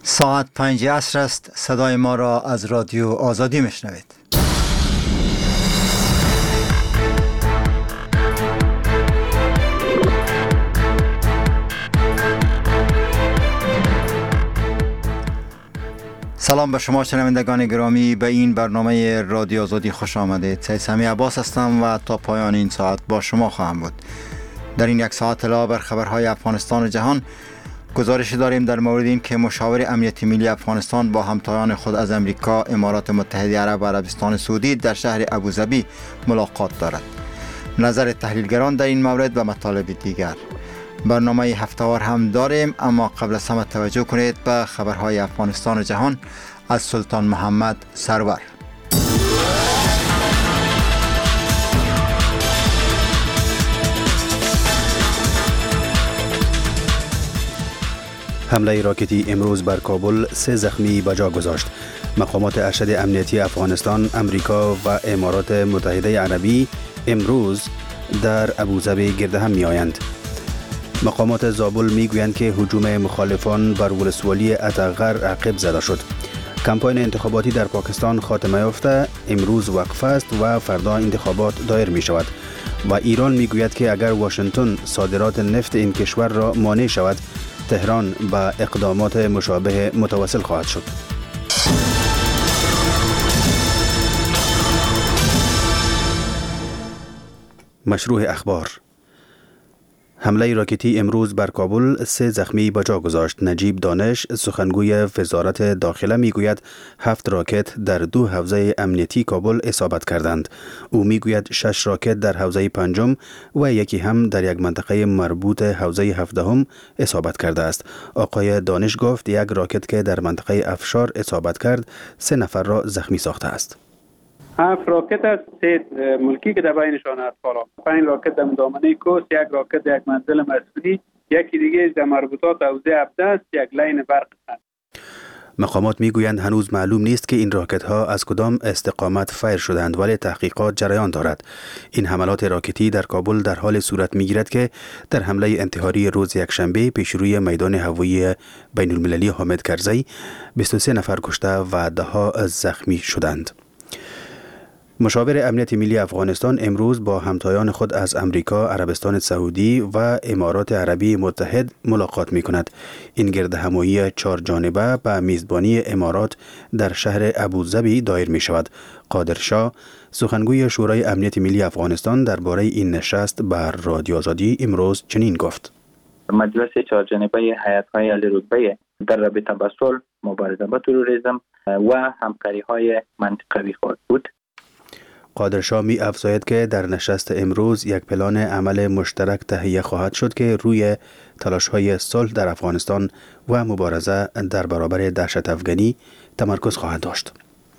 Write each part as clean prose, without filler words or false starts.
ساعت 5 عصر است. صدای ما را از رادیو آزادی میشنوید. سلام به شما شنوندگان گرامی، به این برنامه رادیو آزادی خوش آمدید. سید سمی عباس هستم و تا پایان این ساعت با شما خواهم بود. در این یک ساعت علاوه بر خبرهای افغانستان و جهان، گزارشی داریم در مورد این که مشاور امنیت ملی افغانستان با همتایان خود از امریکا، امارات متحده عرب و عربستان سعودی در شهر ابوظبی ملاقات دارد. نظر تحلیلگران در این مورد و مطالب دیگر. برنامه هفته‌وار هم داریم، اما قبل از همه توجه کنید به خبرهای افغانستان و جهان از سلطان محمد سرور. حمله راکتی امروز بر کابل 3 زخمی به جا گذاشت. مقامات ارشد امنیتی افغانستان، امریکا و امارات متحده عربی امروز در ابوظبی گرد هم می آیند. مقامات زابل می گویند که هجوم مخالفان بر ولسوالی اتغر عقب زده شد. کمپاین انتخاباتی در پاکستان خاتمه یافته، امروز وقفه است و فردا انتخابات دایر می شود و ایران می گوید که اگر واشنگتن صادرات نفت این کشور را مانع شود، تهران با اقدامات مشابه متواصل خواهد شد. مشروع اخبار. حمله راکتی امروز بر کابل 3 زخمی به جا گذاشت. نجیب دانش، سخنگوی وزارت داخله میگوید 7 راکت در 2 حوزه امنیتی کابل اصابت کردند. او میگوید 6 راکت در حوزه 5 و یکی هم در یک منطقه مربوط حوزه 17 اصابت کرده است. آقای دانش گفت یک راکت که در منطقه افشار اصابت کرد 3 نفر را زخمی ساخته است. 7 راکت است، 3 ملکی که در بینشان اطفال، 5 راکت در دامنه کوست، 1 راکت در یک منزل مسکونی، یکی دیگه در مربوطات حوزه 17 است، یک لاین برق است. مقامات میگویند هنوز معلوم نیست که این راکت ها از کدام استقامت فایر شدند، ولی تحقیقات جریان دارد. این حملات راکتی در کابل در حال صورت میگیرد که در حمله انتحاری روز یکشنبه پیشروی میدان هوایی بین المللی حامد کرزی 23 نفر کشته و 10 زخمی شدند. مشاور امنیت ملی افغانستان امروز با همتایان خود از امریکا، عربستان سعودی و امارات عربی متحد ملاقات می کند. این گرد همایی 4 جانبه به میزبانی امارات در شهر ابوظبی دایر می شود. قادر شاه، سخنگوی شورای امنیت ملی افغانستان، درباره این نشست بر رادیو آزادی امروز چنین گفت: مجلس 4 جانبه هیئت‌های عالی رتبه در رابطه با صلح، مبارزه با تروریسم و همکاری‌های منطقوی خواهد بود. قادرشاه می افزاید که در نشست امروز یک پلان عمل مشترک تهیه خواهد شد که روی تلاش‌های صلح در افغانستان و مبارزه در برابر دهشت افغانی تمرکز خواهد داشت.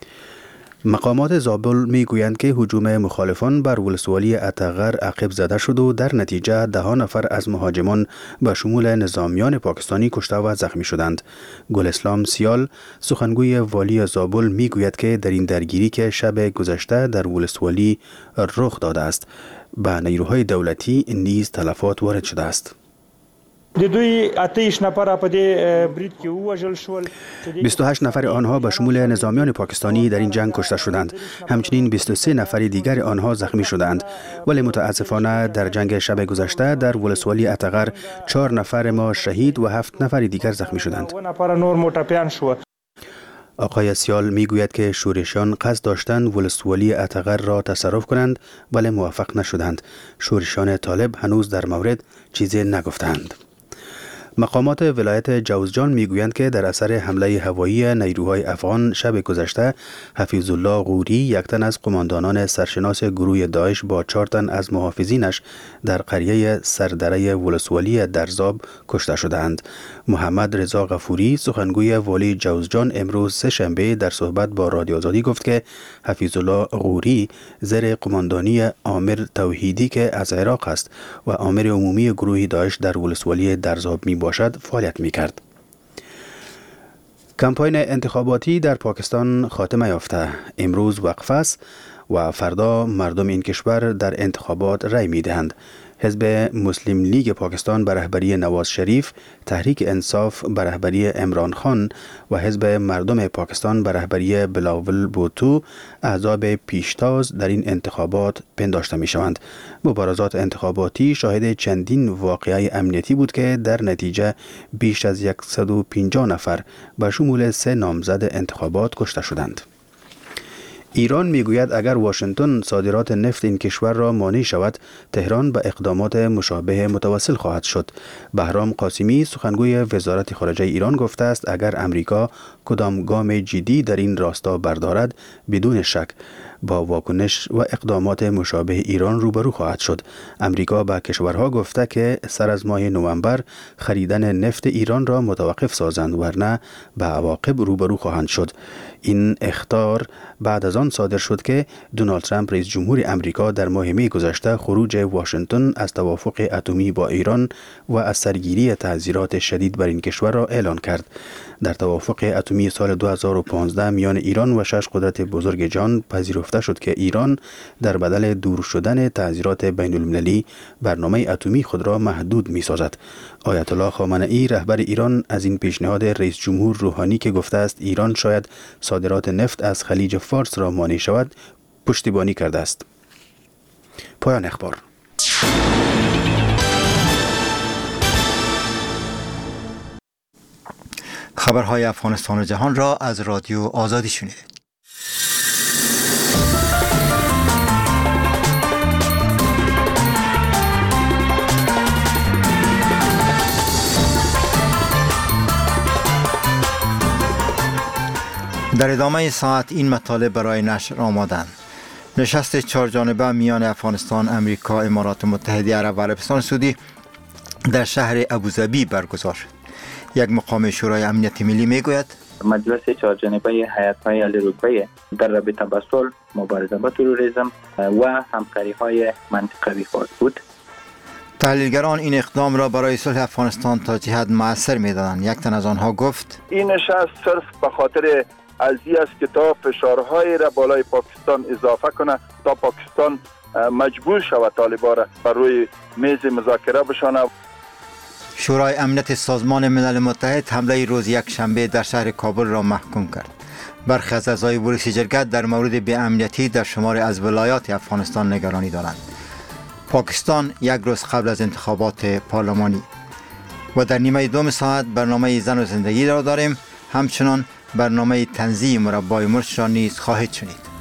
مقامات زابل می گویند که هجوم مخالفان بر ولسوالی اتغر عقب زده شد و در نتیجه 10 نفر از مهاجمان به شمول نظامیان پاکستانی کشته و زخمی شدند. گل اسلام سیال، سخنگوی والی زابل می گوید که در این درگیری که شب گذشته در ولسوالی رخ داده است، به نیروهای دولتی نیز تلفات وارد شده است. 28 نفر آنها به شمول نظامیان پاکستانی در این جنگ کشته شدند. همچنین 23 نفر دیگر آنها زخمی شدند. ولی متاسفانه در جنگ شب گذشته در ولسوالی اتغر 4 نفر ما شهید و 7 نفر دیگر زخمی شدند. آقای سیال می گوید که شورشیان قصد داشتند ولسوالی اتغر را تصرف کنند، ولی موفق نشدند. شورشیان طالب هنوز در مورد چیزی نگفتند. مقامات ولایت جوزجان میگویند که در اثر حمله هوایی نیروهای افغان شب گذشته حفیظ الله غوری، یک تن از قماندانان سرشناس گروه داعش با 4 تن از محافظینش در قریه سردره ولسوالی درزاب کشته شدند. محمد رضا غفوری، سخنگوی والی جوزجان، امروز 3 شنبه در صحبت با رادیو آزادی گفت که حفیظ الله غوری زیر قماندانی عامر توحیدی که از عراق است و عامر عمومی گروه داعش در ولسوالی درزاب می باشد فعالیت می کرد. کمپاین انتخاباتی در پاکستان خاتمه یافته. امروز وقفه است و فردا مردم این کشور در انتخابات رای می دهند. حزب مسلم لیگ پاکستان به رهبری نواز شریف، تحریک انصاف به رهبری عمران خان و حزب مردم پاکستان به رهبری بلاول بوتو احزاب پیشتاز در این انتخابات پنداشته می شوند. مبارزات انتخاباتی شاهد چندین واقعه امنیتی بود که در نتیجه بیش از 150 نفر به شمول 3 نامزد انتخابات کشته شدند. ایران میگوید اگر واشنگتن صادرات نفت این کشور را مانع شود، تهران به اقدامات مشابه متوسل خواهد شد. بهرام قاسمی سخنگوی وزارت خارجه ایران گفته است اگر امریکا کدام گام جدی در این راستا بردارد، بدون شک با واکنش و اقدامات مشابه ایران روبرو خواهد شد. امریکا به کشورها گفته که سر از ماه نوامبر خریدن نفت ایران را متوقف سازند، ورنه به عواقب روبرو خواهند شد. این اخطار بعد از آن صادر شد که دونالد ترامپ رئیس جمهور امریکا در ماه می گذشته خروج واشنگتن از توافق اتمی با ایران و از سرگیری تعزیرات شدید بر این کشور را اعلان کرد. در توافق اتمی سال 2015 میان ایران و 6 قدرت بزرگ جهان پذیرفته شد که ایران در بدل دور شدن تعزیرات بین المللی برنامه اتمی خود را محدود می سازد. آیت الله خامنه‌ای رهبر ایران از این پیشنهاد رئیس جمهور روحانی که گفته است ایران شاید صادرات نفت از خلیج فارس را مانع شود پشتیبانی کرده است. پایان اخبار. خبرهای افغانستان و جهان را از رادیو آزادی شنیدید. در ادامه ساعت این مطالب برای نشر آمادند. نشست 4 جانبه میان افغانستان، امریکا، امارات متحده عرب و عربستان سعودی در شهر ابوظبی برگزار شد. یک مقام شورای امنیت ملی میگوید مجلس 4 جانبه هیئت‌های عالی رتبه در رابطه با صلح، مبارزه با تروریسم و همکاری‌های منطقوی خواهد بود. تحلیلگران این اقدام را برای صلح افغانستان تا چه حد مؤثر می‌دانند. یک تن از آنها گفت این نشست صرف به خاطر ازی است که تا فشارهای را بالای پاکستان اضافه کنه تا پاکستان مجبور شود طالبان را بر روی میز مذاکره بشانه. شورای امنیت سازمان ملل متحد حمله روز یکشنبه در شهر کابل را محکوم کرد. برخی از اعضای بورس شرکت در مورد بی‌امنیتی در شماری از ولایات افغانستان نگرانی دارند. پاکستان یک روز قبل از انتخابات پارلمانی. و در نیمه دوم ساعت برنامه زن و زندگی را داریم. همچنان برنامه تنزیه مربای مرچ را نیز خواهید شنید.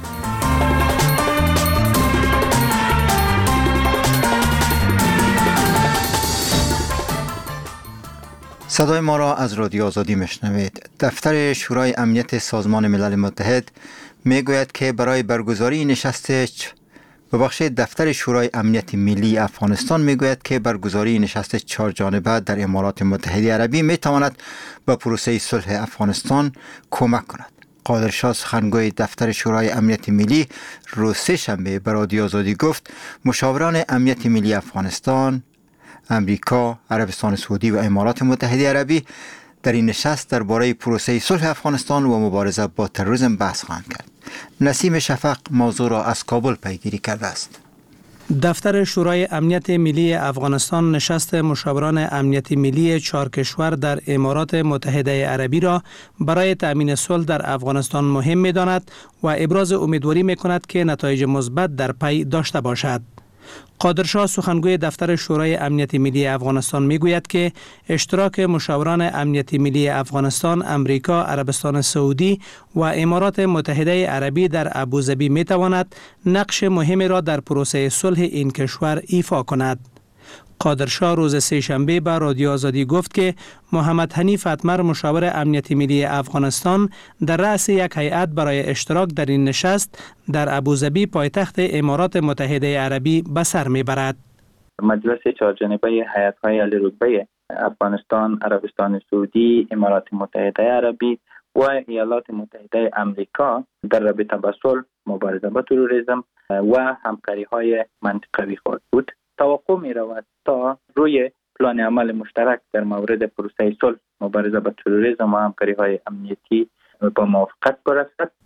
صدای ما را از رادیو آزادی میشنوید. دفتر شورای امنیت سازمان ملل متحد میگوید که برای برگزاری نشست دفتر شورای امنیت ملی افغانستان میگوید که برگزاری نشست 4 جانبه در امارات متحده عربی میتواند به پروسه صلح افغانستان کمک کند. قادرشاه سخنگوی دفتر شورای امنیت ملی روز سه‌شنبه به رادیو آزادی گفت مشاوران امنیت ملی افغانستان، امریکا، عربستان سعودی و امارات متحده عربی در این نشست درباره پروسه صلح افغانستان و مبارزه با تروریسم بحث خواهند کرد. نسیم شفق موضوع را از کابل پیگیری کرده است. دفتر شورای امنیت ملی افغانستان نشست مشاوران امنیت ملی 4 کشور در امارات متحده عربی را برای تأمین صلح در افغانستان مهم می‌داند و ابراز امیدواری می‌کند که نتایج مثبت در پی داشته باشد. قادرشاه سخنگوی دفتر شورای امنیت ملی افغانستان میگوید که اشتراک مشاوران امنیت ملی افغانستان، امریکا، عربستان سعودی و امارات متحده عربی در ابوظبی میتواند نقش مهمی را در پروسه صلح این کشور ایفا کند. قادرشاه روز سه‌شنبه به رادیو آزادی گفت که محمد حنیف اتمر مشاور امنیت ملی افغانستان در رأس یک هیئت برای اشتراک در این نشست در ابوظبی پایتخت امارات متحده عربی به سر میبرد. مجلس 4 جانبه هیئت‌های عالی رتبه افغانستان، عربستان سعودی، امارات متحده عربی و ایالات متحده امریکا در رابطه با صلح، مبارزه با تروریسم و همکاری‌های منطقوی خواهد بود. توقع می رود تا روی پلان عمل مشترک در مورد پروسه صلح، مبارزه با تروریسم و همکاری‌های امنیتی با موافقت برسد.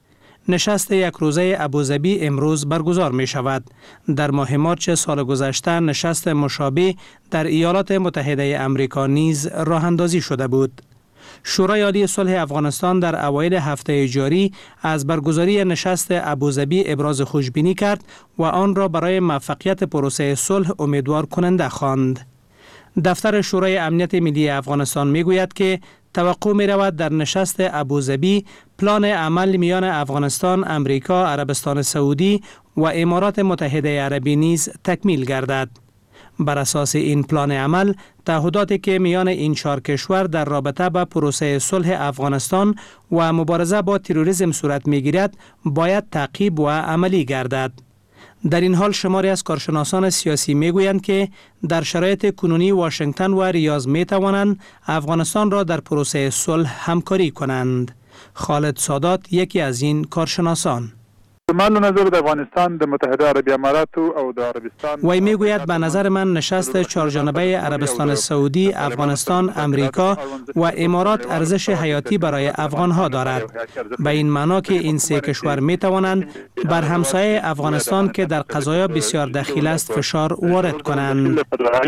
نشست یک روزه ابوظبی امروز برگزار می شود. در ماه مارچ سال گذشته نشست مشابه در ایالات متحده آمریکا نیز راه اندازی شده بود. شورای عالی صلح افغانستان در اوایل هفته جاری از برگزاری نشست ابوظبی ابراز خوشبینی کرد و آن را برای موفقیت پروسه صلح امیدوار کننده خواند. دفتر شورای امنیت ملی افغانستان می گوید که توقع می رود در نشست ابوظبی پلان عمل میان افغانستان، امریکا، عربستان سعودی و امارات متحده عربی نیز تکمیل گردد. بر اساس این پلان عمل، تعهداتی که میان این 4 کشور در رابطه با پروسه صلح افغانستان و مبارزه با تروریسم صورت میگیرد، باید تعقیب و عملی گردد. در این حال شماری از کارشناسان سیاسی میگویند که در شرایط کنونی واشنگتن و ریاض می توانند افغانستان را در پروسه صلح همکاری کنند. خالد سادات یکی از این کارشناسان. من نظر د افغانستان د متحده عربی امارات او د عربستان وی میگوید به نظر من نشست 4 جانبه عربستان سعودی، افغانستان، امریکا و امارات ارزش حیاتی برای افغانها دارد. به این معنا که این 3 کشور می توانند بر همسایه افغانستان که در قضایا بسیار دخیل است فشار وارد کنند.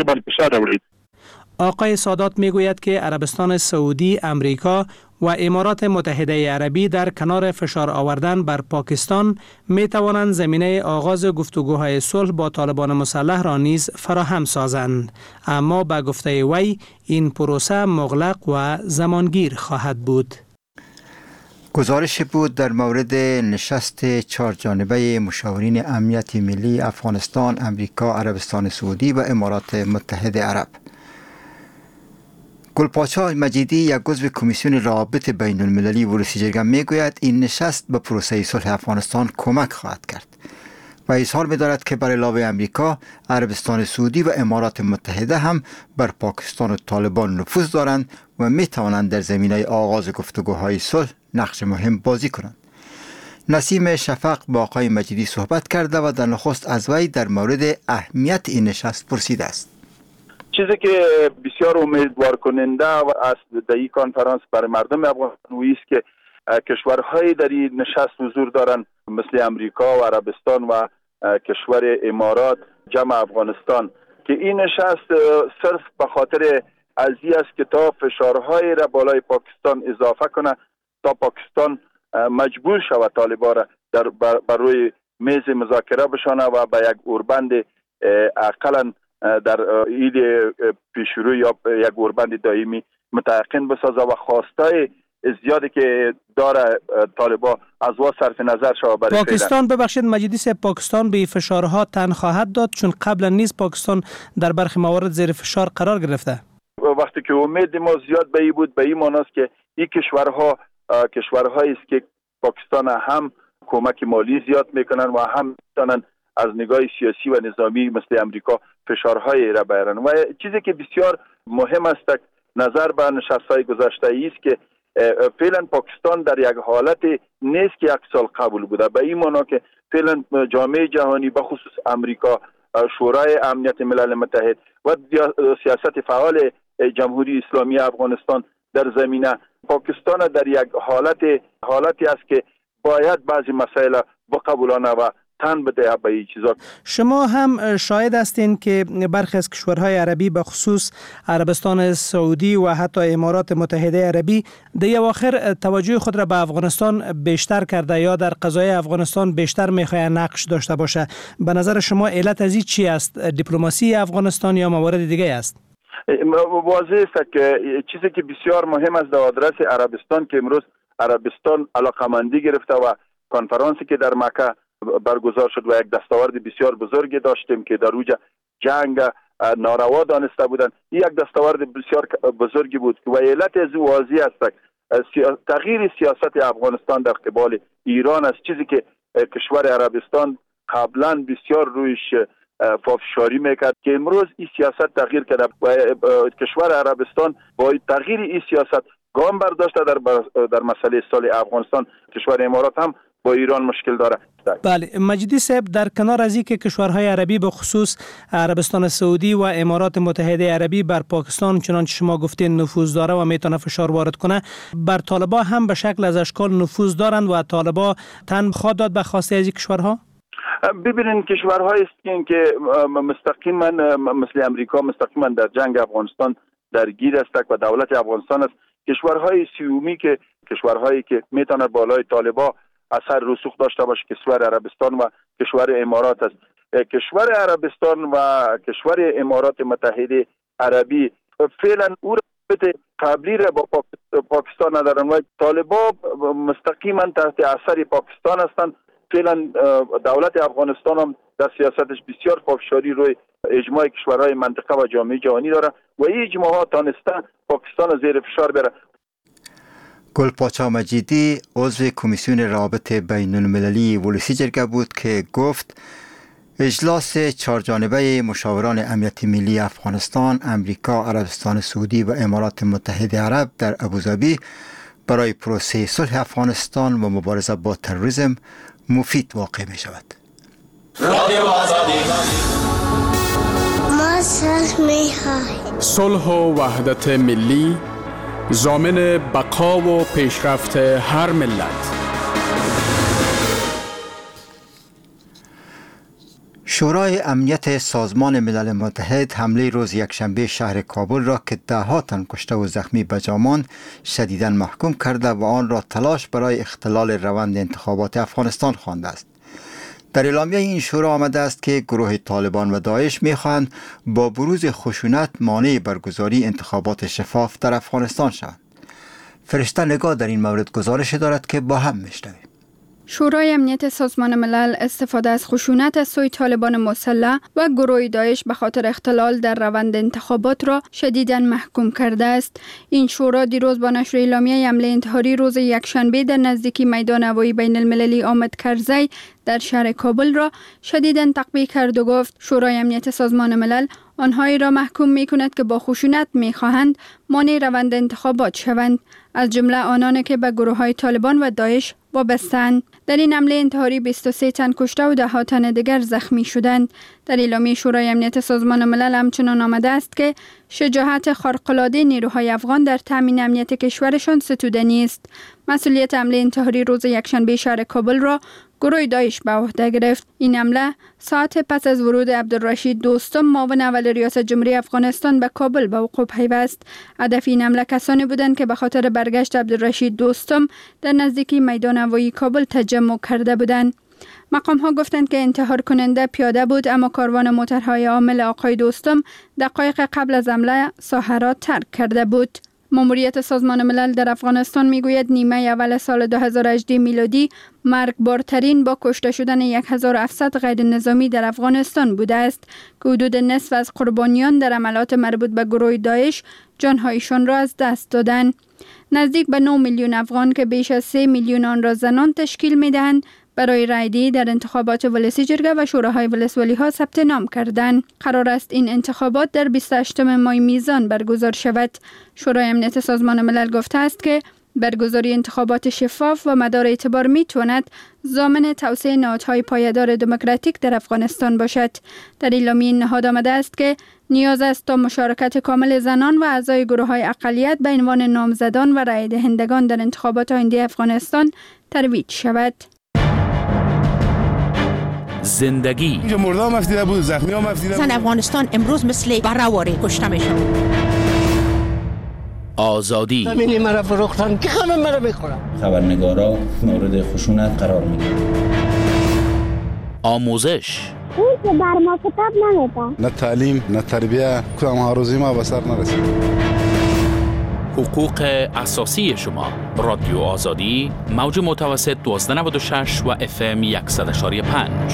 آقای سادات میگوید که عربستان سعودی، امریکا و امارات متحده عربی در کنار فشار آوردن بر پاکستان می توانند زمینه آغاز گفتگوهای صلح با طالبان مسلح را نیز فراهم سازند، اما به گفته وی این پروسه مغلق و زمانگیر خواهد بود. گزارش بود در مورد نشست 4 جانبه مشاورین امنیت ملی افغانستان، امریکا، عربستان سعودی و امارات متحده عرب. گلپاچا مجیدی، یک عضو کمیسیون روابط بین المللی ولسی جرگه میگوید این نشست به پروسه صلح افغانستان کمک خواهد کرد و اظهار می‌دارد که بر علاوه امریکا، عربستان سعودی و امارات متحده هم بر پاکستان و طالبان نفوذ دارند و می‌توانند در زمینه آغاز گفتگوهای صلح نقش مهم بازی کنند. نسیم شفق با آقای مجیدی صحبت کرده و در نخست از وی در مورد اهمیت این نشست پرسیده است. چیزی که بسیار امیدوار کننده است در این کنفرانس برای مردم افغانستان است که کشورهای در این نشست حضور دارند، مثل امریکا و عربستان و کشور امارات جمع افغانستان، که این نشست صرف به خاطر ازی است که تا فشارهای را بالای پاکستان اضافه کنه، تا پاکستان مجبور شود طالبان را بر روی میز مذاکره بشانه و به یک اوربند اقلاً در ایده پیشرو یا یک اوربند دائمی متحقن بسازه و خواستای زیادی که داره طالبان از وا صرف نظر شود. برای پاکستان ببخشید مجیدی صاحب، پاکستان به فشارها تن خواهد داد چون قبلا نیز پاکستان در برخی موارد زیر فشار قرار گرفته. وقتی که امید ما زیاد به این بود، به این معناست که این کشورهایی است که پاکستان هم کمک مالی زیاد میکنن و هم میتونن از نگاه سیاسی و نظامی مثل امریکا فشارهای را بیارن. و چیزی که بسیار مهم است نظر به نشست‌های گذشته است که فعلا پاکستان در یک حالت نیست که 1 سال قبل بوده، به این معنا که فعلا جامعه جهانی به خصوص امریکا، شورای امنیت ملل متحد و سیاست فعال جمهوری اسلامی افغانستان در زمینه پاکستان در یک حالتی است که باید بعضی مسائل بقبولانه و تن بده به این چیزا. شما هم شاهد هستین که برخی از کشورهای عربی به خصوص عربستان سعودی و حتی امارات متحده عربی در اواخر توجه خود را به افغانستان بیشتر کرده یا در قضای افغانستان بیشتر میخواد نقش داشته باشه. به نظر شما علت از این چی است؟ دیپلماسی افغانستان یا موارد دیگه است؟ واضح است که چیزی که بسیار مهم است در آدرس عربستان که امروز عربستان علاقمندی گرفته و کنفرانسی که در مکه برگزار شد و یک دستاورد بسیار بزرگی داشتیم که در اوج جنگ ناروا دانسته بودند. این یک دستاورد بسیار بزرگی بود و علت از واضح است تغییر سیاست افغانستان در قبال ایران است، چیزی که کشور عربستان قبلا بسیار رویش پافشاری میکرد که امروز این سیاست تغییر کرده و کشور عربستان با تغییر این سیاست گام برداشته در مسئله صلح افغانستان. کشور امارات هم با ایران مشکل داره. بله مجیدی صاحب، در کنار از اینکه کشورهای عربی به خصوص عربستان سعودی و امارات متحده عربی بر پاکستان چنانچه شما گفتین نفوذ داره و میتونه فشار وارد کنه، بر طالبان هم به شکل از اشکال نفوذ دارند و طالبان تن خواهد داد به خواسته از این کشورها؟ ببینید کشورهایی است که مستقیما مثل امریکا مستقیما در جنگ افغانستان درگیر است و دولت افغانستان است. کشورهای سیومی که کشورهایی که میتونه بالای طالبان اثر رسوخ داشته باشه، کشور عربستان و کشور امارات است. کشور عربستان و کشور امارات متحده عربی فعلا او رابطه قبلی را با پاکستان ندارن و طالبان مستقیما تحت اثر پاکستان هستند. فعلا دولت افغانستان هم در سیاستش بسیار پافشاری روی اجماع کشورهای منطقه و جامعه جهانی داره و این اجماع ها تانستن پاکستان زیر فشار بره. گلپاچا مجیدی عضو کمیسیون روابط بین المللی ولسی جرگه بود که گفت اجلاس چهارجانبه مشاوران امنیت ملی افغانستان، امریکا، عربستان سعودی و امارات متحده عرب در ابوظبی برای پروسه صلح افغانستان و مبارزه با تروریسم مفید واقع می شود. ما صلح می خواهیم. صلح و وحدت ملی ضامن بقا و پیشرفت هر ملت. شورای امنیت سازمان ملل متحد حمله روز یکشنبه شهر کابل را که ده‌ها تن کشته و زخمی به جا ماند شدیداً محکوم کرده و آن را تلاش برای اختلال روند انتخابات افغانستان خوانده است. در اعلامیه این شورا آمده است که گروه طالبان و داعش می‌خواهند با بروز خشونت مانع برگزاری انتخابات شفاف در افغانستان شوند. فرشته نگاه در این مورد گزارش دارد که با هم میشنویم. شورای امنیت سازمان ملل استفاده از خشونت از سوی طالبان مسلح و گروه داعش به خاطر اختلال در روند انتخابات را شدیداً محکوم کرده است. این شورا دیروز با نشر اعلامیه حمله انتحاری روز یکشنبه در نزدیکی میدان هوایی بین المللی آمد کرزی در شهر کابل را شدیداً تقبیح کرد و گفت شورای امنیت سازمان ملل آنهایی را محکوم می کند که با خشونت می خواهند مانع روند انتخابات شوند، از جمله آنان که به گروه های طالبان و داعش وابسته‌اند. در این حمله انتحاری 23 تن کشته و 10 تن دیگر زخمی شدند. در اعلامیه شورای امنیت سازمان ملل همچنان آمده است که شجاعت خارق‌العاده نیروهای افغان در تامین امنیت کشورشان ستودنی است. مسئولیت حمله انتحاری روز یکشنبه شهر کابل را گروه داعش به عهده گرفت. این حمله ساعت پس از ورود عبدالرشید دوستم معاون اول ریاست جمهوری افغانستان به کابل به وقوع پیوست. هدف این حمله کسانی بودند که به خاطر برگشت عبدالرشید دوستم در نزدیکی میدان هوایی کابل تجمع کرده بودند. مقام ها گفتند که انتحار کننده پیاده بود، اما کاروان موترهای حامل آقای دوستم دقایق قبل از حمله ساحه را ترک کرده بود. ماموریت سازمان ملل در افغانستان میگوید نیمه اول سال 2018 میلادی مرگبارترین با کشته شدن 1700 غیر نظامی در افغانستان بوده است که حدود نصف از قربانیان در عملات مربوط به گروه داعش جانهایشان را از دست دادند. نزدیک به 9 میلیون افغان که بیش از 3 میلیون آن را زنان تشکیل میدهند برای رایدهی در انتخابات ولسی جرگه و شوراهای ولسوالی ها ثبت نام کردند. قرار است این انتخابات در 28 ماه میزان برگزار شود. شورای امنیت سازمان ملل گفته است که برگزاری انتخابات شفاف و مدار اعتبار میتواند ضامن توسعه نهادهای پایدار دموکراتیک در افغانستان باشد. در اعلامیه نهاد آمده است که نیاز است تا مشارکت کامل زنان و اعضای گروه‌های اقلیت به عنوان نامزدان و رای دهندگان در انتخابات آینده افغانستان ترویج شود. زندگی مردم افتیده بود، زخمی هم افتیده بود. زن افغانستان امروز مثل بره‌واره کشته میشن. آزادی همین مرا فروختن که همه مرا میخورن. خبرنگارا مورد خشونت قرار میگیرن. آموزش اون که بر ما کتاب نمیده. نه تعلیم نه تربیه، کدام هاروزی ما به سر نرسید. حقوق اساسی شما. رادیو آزادی، موج متوسط 1296 و FM 100.5.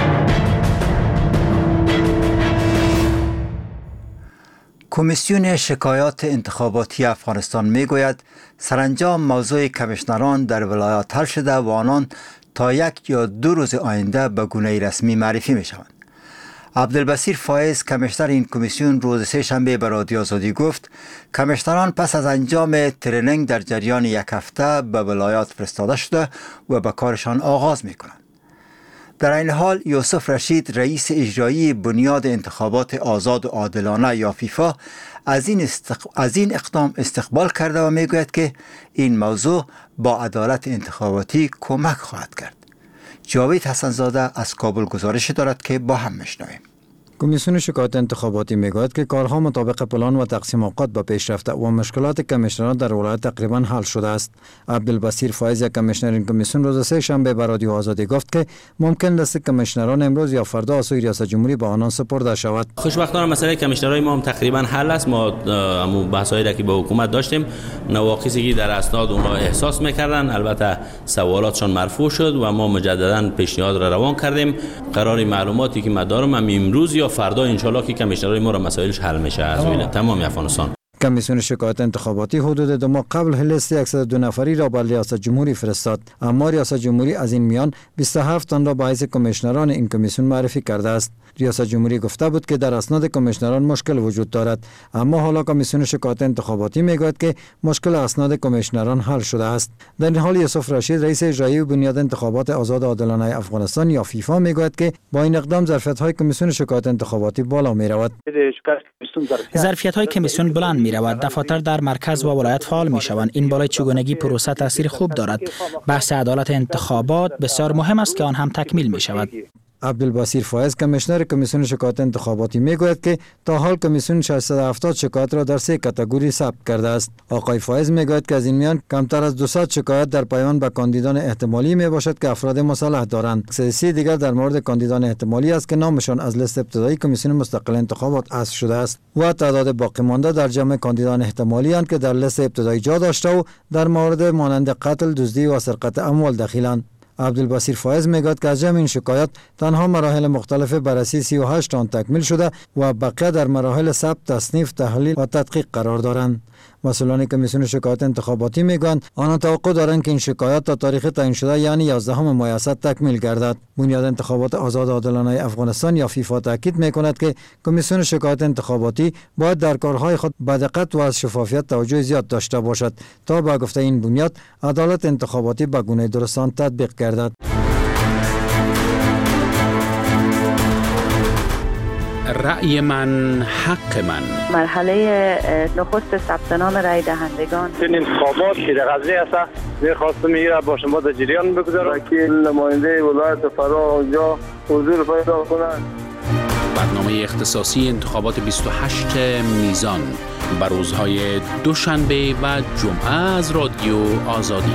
کمیسیون شکایات انتخاباتی افغانستان میگوید سرانجام موضوع کمیشنران در ولایات حل شده و آنان تا 1 یا 2 روز آینده به گونه رسمی معرفی می شوند. عبدالبصیر فایز کمیشنر این کمیسیون روز سه شنبه به رادیو آزادی گفت کمیشنران پس از انجام ترینینگ در جریان یک هفته به ولایات فرستاده شده و به کارشان آغاز میکنند. در این حال یوسف رشید رئیس اجرایی بنیاد انتخابات آزاد و عادلانه یا فیفا از این اقدام استقبال کرده و میگوید که این موضوع با عدالت انتخاباتی کمک خواهد کرد. جاوید حسنزاده از کابل گزارش دارد که با هم میشنویم. کمیسیون شکایت انتخاباتی میگوید که کارها مطابق پلان و تقسیم اوقات به پیش رفته و مشکلات کمیشنران در ولایت تقریبا حل شده است. عبدالبصیر فایز کمیشنر این کمیسیون روز سه شنبه به رادیو آزادی گفت که ممکن است کمیشنران امروز یا فردا از سوی ریاست جمهوری به آنان سپرده شود. خوشبختانه مسئله کمیشنرای ما هم تقریبا حل است. ما بحثایی را که با حکومت داشتیم نواقصی که در اسناد اونها احساس میکردن البته سوالاتشان مرفوع شد و ما مجددا پیشنهاد را روان کردیم. قرار معلوماتی که ما دارم امروز یا فردا انشالله که کمیشنرای ما را مسائلش حل میشه از ولایت تمام افغانستان. کمیسیون شکایت انتخاباتی حدود 2 ماه قبل لیست 102 نفری را به ریاست جمهوری فرستاد، اما ریاست جمهوری از این میان 27 تن را به حیث کمیشنران این کمیسیون معرفی کرده است. ریاست جمهوری گفته بود که در اسناد کمیشنران مشکل وجود دارد، اما حالا کمیسیون شکایت انتخاباتی میگوید که مشکل اسناد کمیشنران حل شده است. در این حال یوسف رشید رئیس اجرایی بنیاد انتخابات آزاد و عادلانه افغانستان یا فیفا میگوید که با این اقدام ظرفیت‌های کمیسیون شکایت انتخاباتی بالا میرود. ظرفیت‌های کمیسیون بلند می‌رود. دفاتر در مرکز و ولایت فعال می‌شوند. این بالای چگونگی پروسه تاثیر خوب دارد. بحث عدالت انتخابات بسیار مهم است که آن هم تکمیل می‌شود. عبدالبصیر فایز کمیشنر کمیسیون شکایت انتخاباتی میگوید که تا حال کمیسیون 670 شکایت را در 3 کاتگوری ثبت کرده است. آقای فایز میگوید که از این میان کمتر از 200 شکایت در پیوند به کاندیدان احتمالی می باشد که افراد مسلح دارند. 30 دیگر در مورد کاندیدان احتمالی است که نامشان از لیست ابتدایی کمیسیون مستقل انتخابات حذف شده است و تعداد باقی مانده در جمع کاندیدان احتمالی اند که در لیست ابتدایی جا داشته و در مورد مانند قتل، دزدی و سرقت اموال دخیلند. عبدالبصیر فایز میگوید که از جمع این شکایات تنها مراحل مختلف بررسی 38 آن تکمیل شده و بقیه در مراحل ثبت، تصنیف، تحلیل و تدقیق قرار دارند. مسئولان کمیسیون شکایت انتخاباتی میگویند آنها توقع دارند که این شکایات تا تاریخ تعیین شده یعنی 11 ماه اسد تکمیل گردد. بنیاد انتخابات آزاد و عادلانه افغانستان یا فیفا تاکید میکند که کمیسیون شکایت انتخاباتی باید در کارهای خود با دقت و از شفافیت توجه زیاد داشته باشد تا به گفته این بنیاد عدالت انتخاباتی به گونه درستان تطبیق گردد. رأی من حق من. مرحله نخست ثبت نام رای دهندگان. این انتخابات که در قضیه است می‌خواستم میره با شما در جریان بگذارم. وکیل نماینده ولایت فرا اونجا حضور پیدا کنند. برنامه اختصاصی انتخابات 28 میزان بر روزهای دوشنبه و جمعه از رادیو آزادی.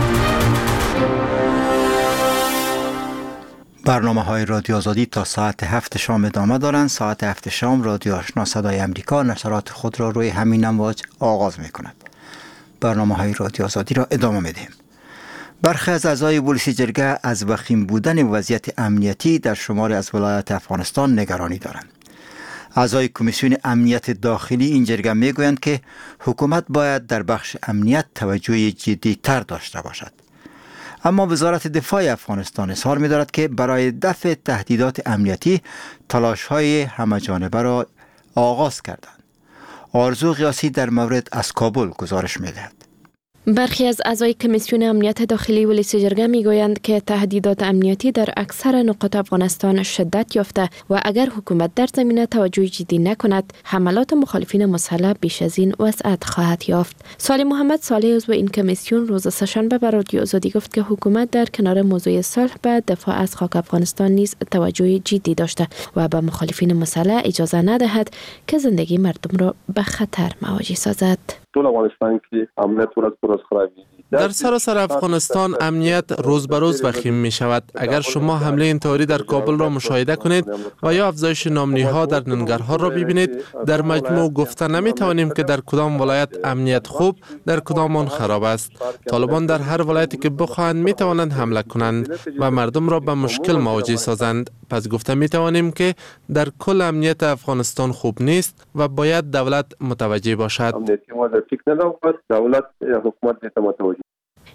برنامه های رادیو آزادی تا ساعت 7 شام ادامه دارند. ساعت 7 شام رادیو آشنا صدای امریکا نشرات خود را روی همین امواج آغاز می کند. برنامه های رادیو آزادی را ادامه می دهیم. برخی از اعضای پلیس جرگه از وخیم بودن وضعیت امنیتی در شماری از ولایات افغانستان نگرانی دارند. اعضای کمیسیون امنیت داخلی این جرگه می گویند که حکومت باید در بخش امنیت توجه جدی تر داشته باشد. اما وزارت دفاع افغانستان اظهار می‌دارد که برای دفع تهدیدات امنیتی تلاش‌های همه‌جانبه را آغاز کردند. آرزو قیاسی در مورد از کابل گزارش می‌دهد. برخی از اعضای کمیسیون امنیت داخلی پلیس جرگه میگویند که تهدیدات امنیتی در اکثر نقاط افغانستان شدت یافته و اگر حکومت در زمینه توجه جدی نکند حملات مخالفین مسلح بیش از این وسعت خواهد یافت. صالح محمد صالح عضو این کمیسیون روز سه‌شنبه به رادیو آزادی گفت که حکومت در کنار موضوع صلح به دفاع از خاک افغانستان نیز توجه جدی داشته و به مخالفین مسلح اجازه ندهد که زندگی مردم را به خطر مواجه سازد. در سراسر افغانستان امنیت روز به روز وخیم می شود. اگر شما حمله انتحاری در کابل را مشاهده کنید و یا افزایش نامنی‌ها در ننگرهار را ببینید، در مجموع گفته نمی توانیم که در کدام ولایت امنیت خوب، در کدام آن خراب است. طالبان در هر ولایتی که بخواهند می توانند حمله کنند و مردم را به مشکل مواجه سازند. پس گفته می توانیم که در کل امنیت افغانستان خوب نیست و باید دولت متوجه باشد.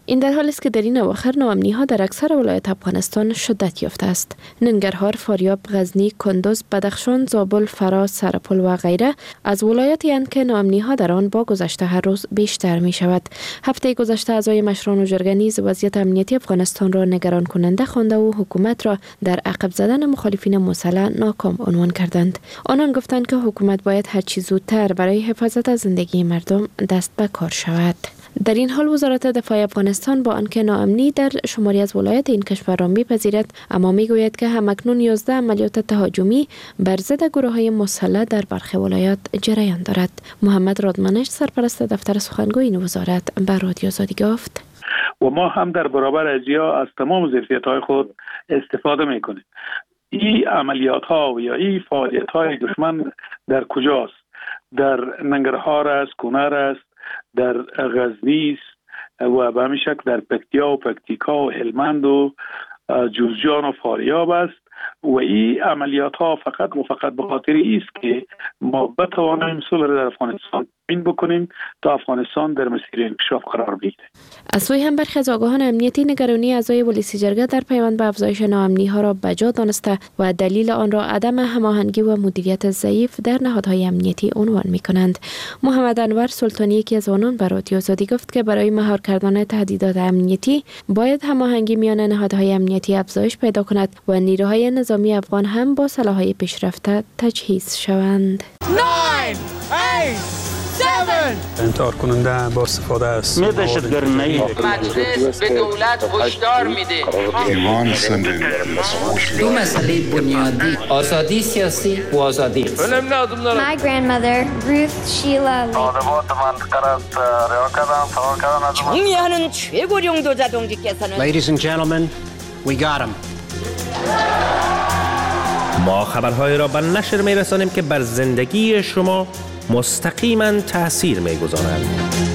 این در حالی است که در این اواخر ناامنی‌ها در اکثر ولایات افغانستان شدت یافته است. ننگرهار، فاریاب، غزنی، کندوز، بدخشان، زابل، فراز، سرپل و غیره از ولایاتی اند که ناامنی‌ها در آن با گذشت هر روز بیشتر می شود. هفته گذشته اعضای مشران و جرگه نیز وضعیت امنیتی افغانستان را نگران کننده خوانده و حکومت را در عقب زدن مخالفین مسلح ناکام عنوان کردند. آنان گفتند که حکومت باید هر چه زودتر برای حفاظت از زندگی مردم دست به کار شود. در این حال وزارت دفاع افغانستان با آنکه ناامنی در شماری از ولایات این کشور را می‌پذیرد، اما می‌گوید که همکنون 11 عملیات تهاجمی بر ضد گروه‌های مسلح در برخی ولایات جریان دارد. محمد رادمنش، سرپرست دفتر سخنگوی این وزارت، به رادیو آزادی گفت: و ما هم در برابر اجزا از تمام ظرفیت‌های خود استفاده می‌کنیم. این عملیات‌ها و یا این فعالیت‌های دشمن در کجاست؟ در ننگرهار است، کنر است، در غزنی و به همین شکل در پکتیا و پکتیکا و هلمند و جوزجان و فاریاب است. و این عملیات ها فقط به خاطر است که ما بتوانیم صلح را در افغانستان تامین بکنیم تا افغانستان در مسیر انکشاف قرار بگیرد. از سوی هم برخی از آگاهان امنیتی نگرانی اعضای پلیس جرگه در پیوند به افزایش ناامنی ها را بجا دانسته و دلیل آن را عدم هماهنگی و مدیریت ضعیف در نهادهای امنیتی عنوان می‌کنند. محمد انور سلطانی، یکی از آنان، به رادیو آزادی گفت که برای مهار کردن تهدیدات امنیتی باید هماهنگی میان نهادهای امنیتی افزایش پیدا کند و نیروهای نظامی افغان هم با سلاح‌های پیشرفته تجهیز شوند. 9 8 7 انتحار کننده با استفاده از دهشتگردی مجلس به دولت هشدار میده دو مسئله بنیادی: آزادی سیاسی و آزادی اقتصادی. My grandmother, Ruth Sheila Lee. 정의하는 최고령도 자동직께서는 Ladies and gentlemen, we got him. ما خبرهای را به نشر می‌رسانیم که بر زندگی شما مستقیما تأثیر می‌گذارند.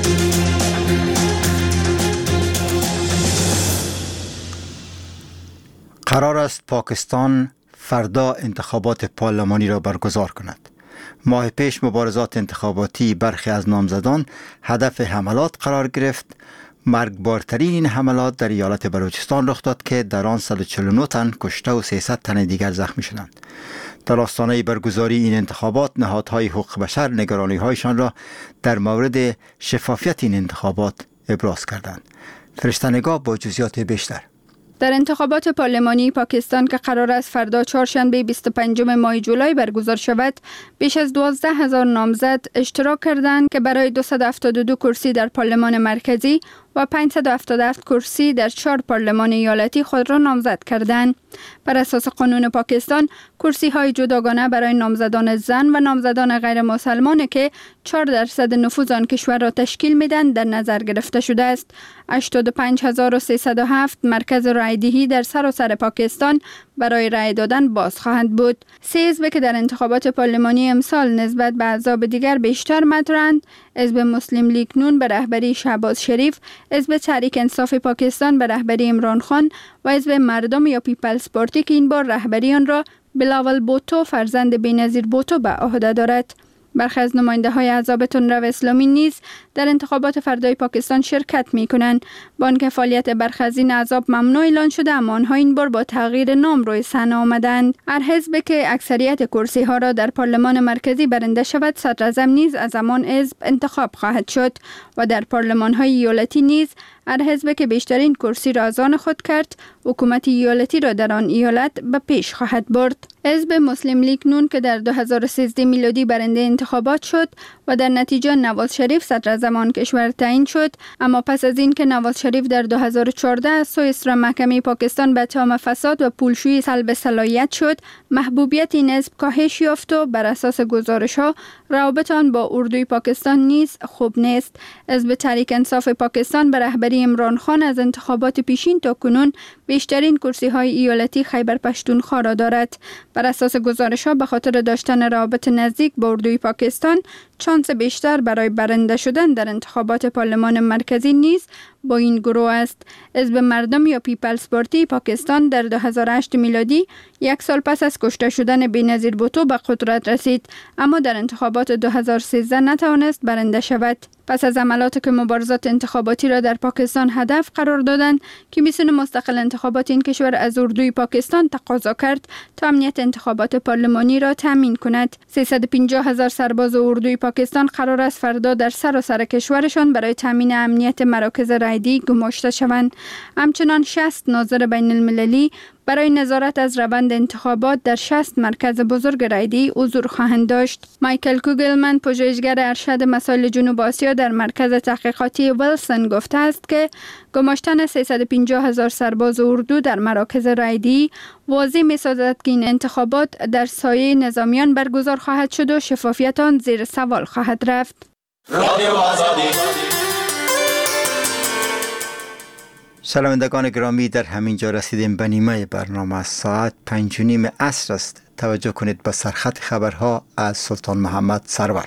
قرار است پاکستان فردا انتخابات پارلمانی را برگزار کند. ماه پیش مبارزات انتخاباتی برخی از نامزدان هدف حملات قرار گرفت. مرگبارترین این حملات در ایالت بلوچستان رخ داد که در آن 149 تن کشته و 300 تن دیگر زخمی شدند. در آستانه برگزاری این انتخابات نهادهای حقوق بشر نگرانی‌هایشان را در مورد شفافیت این انتخابات ابراز کردند. فرشته نگاه با جزئیات بیشتر. در انتخابات پارلمانی پاکستان که قرار است فردا چهارشنبه 25 ماه جولای برگزار شود، بیش از 12,000 نامزد اشتراک کردند که برای 272 کرسی در پارلمان مرکزی و 577 کرسی در 4 پارلمان ایالتی خود را نامزد کردند. بر اساس قانون پاکستان، کرسی های جداگانه برای نامزدان زن و نامزدان غیر مسلمان که 4% نفوذ آن کشور را تشکیل میدن در نظر گرفته شده است. 85,307 مرکز رایدهی در سراسر پاکستان برای رای دادن باز خواهند بود. 3 حزب که در انتخابات پارلمانی امسال نسبت به احزاب دیگر بیشتر مدرند، حزب مسلم لیگ نون به رهبری شهباز شریف، حزب تحریک انصاف پاکستان به رهبری عمران خان و حزب مردم یا پیپلز پارتی که این بار رهبری آن را بلاول بوتو فرزند بینظیر بوتو به عهده دارد. برخی از نماینده های احزاب تندرو اسلامی نیز در انتخابات فردای پاکستان شرکت می کنند. با آنکه فعالیت برخی از این احزاب ممنوع اعلان شده، اما آنها این بار با تغییر نام روی صحنه آمدند. هر حزب که اکثریت کرسی ها را در پارلمان مرکزی برنده شود، صدر اعظم نیز از همان حزب انتخاب خواهد شد و در پارلمان های ایالتی نیز هر حزب که بیشترین کرسی را از آن خود کرد، حکومت ایالتی را در آن ایالت به پیش خواهد برد. حزب مسلم لیگ نون که در 2013 میلادی برنده انتخابات شد و در نتیجه نواز شریف صدر اعظم آن کشور تعیین شد، اما پس از این که نواز شریف در 2014 از سوی اصرار محکمه پاکستان به اتهام فساد و پولشویی سلب صلاحیت شد، محبوبیت این حزب کاهش یافت و بر اساس گزارش‌ها روابط آن با اردوی پاکستان نیز خوب نیست. حزب تحریک انصاف پاکستان به رهبری عمران خان از انتخابات پیشین تا کنون بیشترین کرسی‌های ایالتی خیبر پشتونخوا را دارد. بر اساس گزارش‌ها به خاطر داشتن روابط نزدیک با اردوی پاکستان، شانس بیشتر برای برنده شدن در انتخابات پارلمان مرکزی نیز با این گروه است. حزب مردم یا پیپلز پارتی پاکستان در 2008 میلادی، یک سال پس از کشته شدن بینظیر بوتو به قدرت رسید، اما در انتخابات 2013 نتوانست برنده شود. پس از عملاتی که مبارزات انتخاباتی را در پاکستان هدف قرار دادند، کمیسیون مستقل انتخابات این کشور از اردوی پاکستان تقاضا کرد تا امنیت انتخابات پارلمانی را تامین کند. 350,000 سرباز اردوی پاکستان قرار است فردا در سراسر کشورشان برای تامین امنیت مراکز رایدهی گماشته شوند. همچنان 60 ناظر بین المللی برای نظارت از روند انتخابات در 60 مرکز بزرگ رایدهی حضور خواهند داشت. مایکل کوگلمن، پژوهشگر ارشد مسائل جنوب آسیا در مرکز تحقیقاتی ویلسون، گفته است که گماشتن 350,000 سرباز اردو در مراکز رایدهی واضح می‌سازد که این انتخابات در سایه نظامیان برگزار خواهد شد و شفافیت آن زیر سوال خواهد رفت. رادیو آزادی. شنوندگان گرامی، در همین جا رسیدیم به نیمه برنامه. ساعت 5:30 عصر است. توجه کنید به سرخط خبرها از سلطان محمد سرور.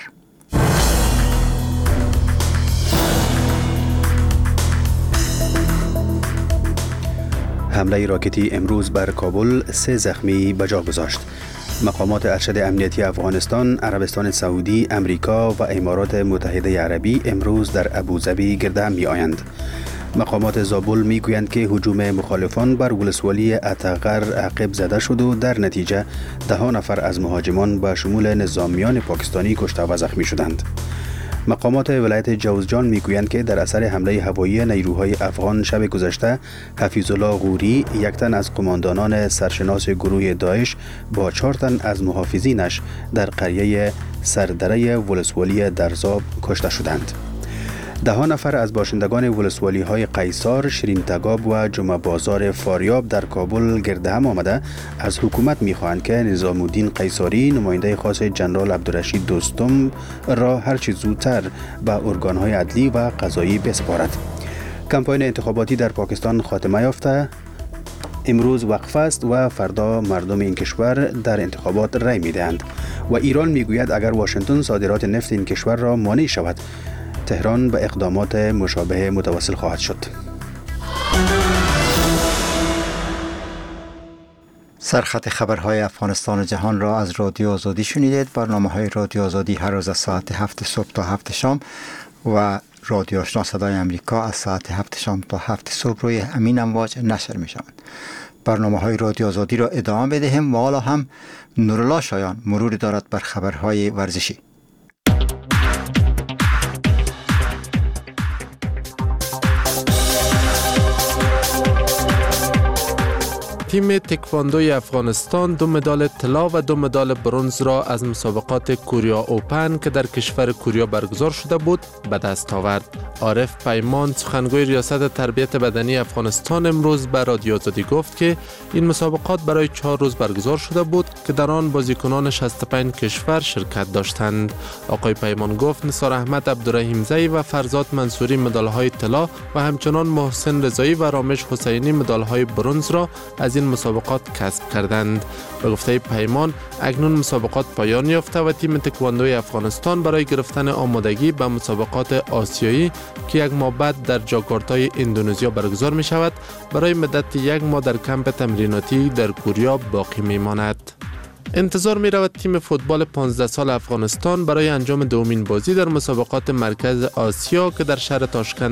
حمله راکتی امروز بر کابل 3 زخمی به جا گذاشت. مقامات ارشد امنیتی افغانستان، عربستان سعودی، امریکا و امارات متحده عربی امروز در ابوظبی گرد هم می آیند. مقامات زابل می گویند که هجوم مخالفان بر ولسوالی اتغر عقب زده شد و در نتیجه 10 نفر از مهاجمان به شمول نظامیان پاکستانی کشته و زخمی شدند. مقامات ولایت جوزجان می گویند که در اثر حمله هوایی نیروهای افغان شب گذشته، حفیظ الله غوری، یک تن از قماندانان سرشناس گروه داعش با 4 تن از محافظینش در قریه سردره ولسوالی درزاب کشته شدند. 10 نفر از باشندگان ولسوالی های قیصار، شیرین تگاب و جمعه بازار فاریاب در کابل گرد هم آمده از حکومت می خواهند که نظام الدین قیصاری، نماینده خاص جنرال عبدالرشید دوستم، را هرچی زودتر به ارگانهای عدلی و قضایی بسپارد. کمپاین انتخاباتی در پاکستان خاتمه یافته، امروز وقفه است و فردا مردم این کشور در انتخابات رای می دهند و ایران می گوید اگر واشنگتن صادرات نفت این کشور را مانع شود، تهران به اقدامات مشابه متوسل خواهد شد. سرخط خبرهای افغانستان و جهان را از رادیو آزادی شنیدید. برنامه‌های رادیو آزادی هر روز از ساعت 7 صبح تا 7 شام و رادیو آشنا صدای امریکا از ساعت 7 شام تا 7 صبح روی همین امواج نشر می‌شوند. برنامه‌های رادیو آزادی را ادامه بدهیم و حالا هم نورالله شایان مروری دارد بر خبرهای ورزشی. تیم تکواندوی افغانستان 2 مدال طلا و 2 مدال برنز را از مسابقات کوریا اوپن که در کشور کوریا برگزار شده بود به دست آورد. عارف پیمان، سخنگوی ریاست تربیت بدنی افغانستان، امروز به رادیو آزادی گفت که این مسابقات برای 4 روز برگزار شده بود که در آن بازیکنان 65 کشور شرکت داشتند. آقای پیمان گفت نثار احمد عبدالرحیمزی و فرزاد منصوری مدال‌های طلا و همچنان محسن رضایی و رامش حسینی مدال‌های برنز را از این مسابقات کسب کردند. به گفته پیمان اکنون مسابقات پایان یافته و تیم تکواندوی افغانستان برای گرفتن آمادگی به مسابقات آسیایی که 1 ماه بعد در جاکارتای اندونزیا برگزار می شود برای مدت 1 ماه در کمپ تمریناتی در کوریا باقی می ماند. انتظار می رود تیم فوتبال 15 سال افغانستان برای انجام دومین بازی در مسابقات مرکز آسیا که در شهر تاشکند